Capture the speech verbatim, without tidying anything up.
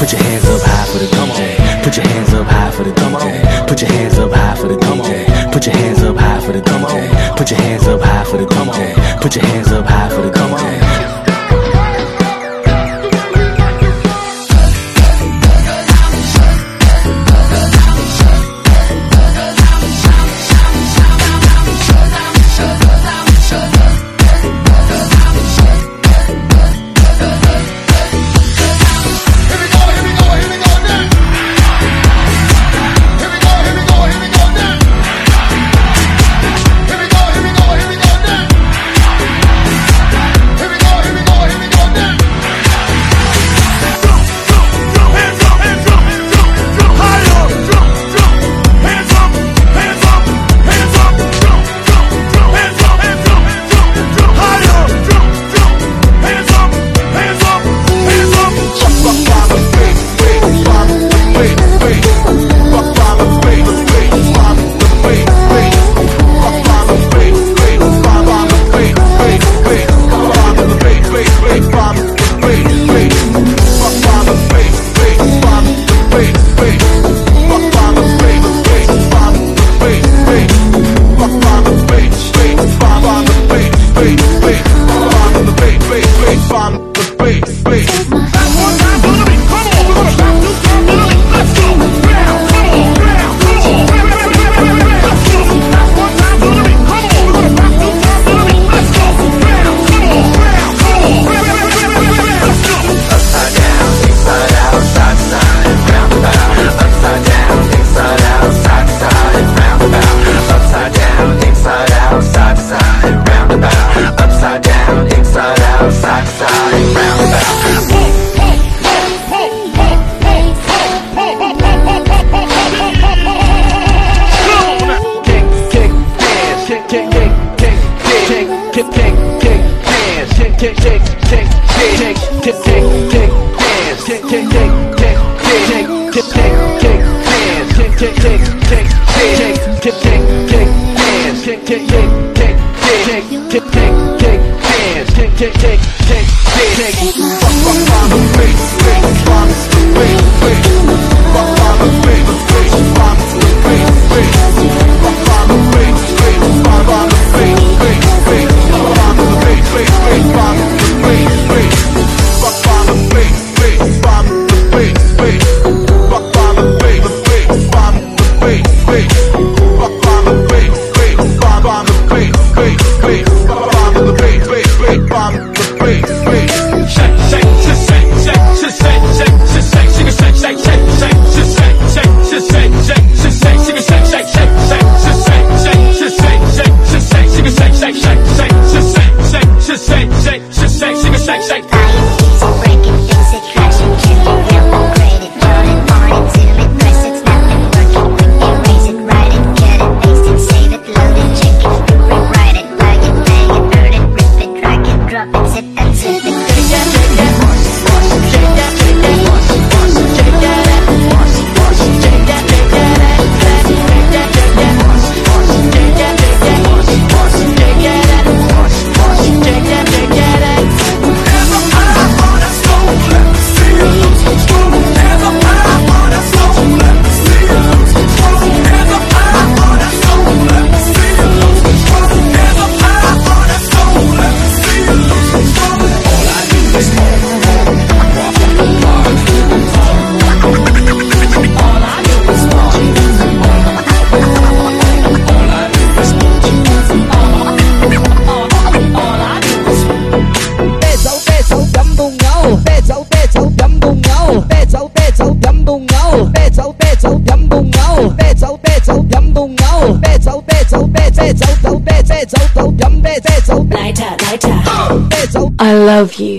Put your hands up high for the D J. Put your hands up high for the D J. Put your hands up high for the D J. Put your hands up high for the D J. Put your hands up high for the D J. Put your hands up high for the D J. I love you.